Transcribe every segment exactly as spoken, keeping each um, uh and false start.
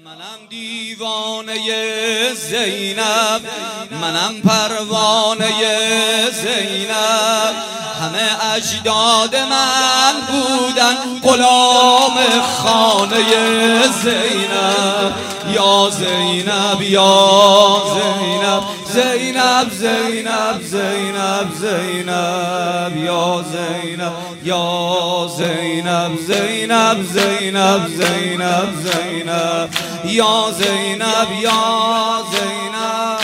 منم دیوانه زینب، منم پروانه زینب. همه اجداد من بودن غلام خانه زینب. یا زینب یا زینب زینب زینب زینب زینب یا زینب یا زینب زینب زینب زینب زینب یا زینب یا زینب.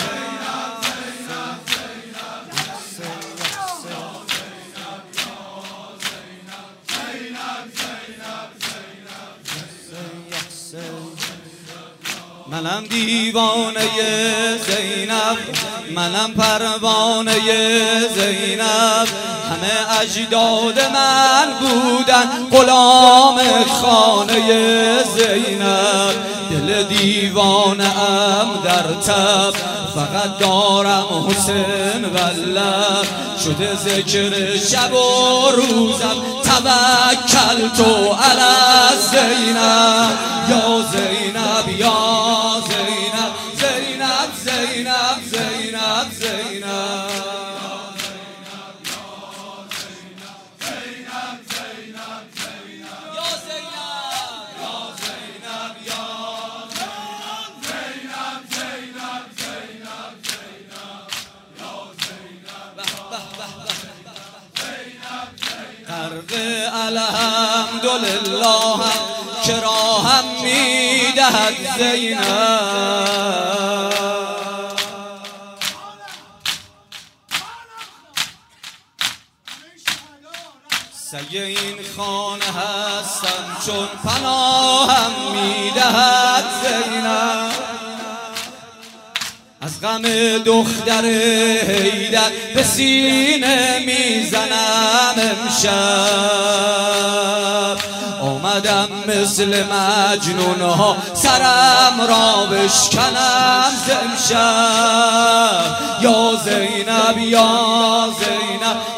منم دیوانه زینب، منم پروانه زینب. همه اجداد من بودن غلام خانه زینب. دل دیوانه ام در تب، فقط دارم حسین والله. شده ذکر شب و روزم، توکل تو علی زینب. یا زینب یا زینب زینب زینب زینب زینب. غرق الحمدلله که راهم میدهد زینب. سگ این خانه هستم چون پناهم میدهد زینب. از غم دختر حیدر به سینه میزنم امشب. آمدم مثل مجنون ها سرم را بشکنم ز امشب. یا زینب یا زینب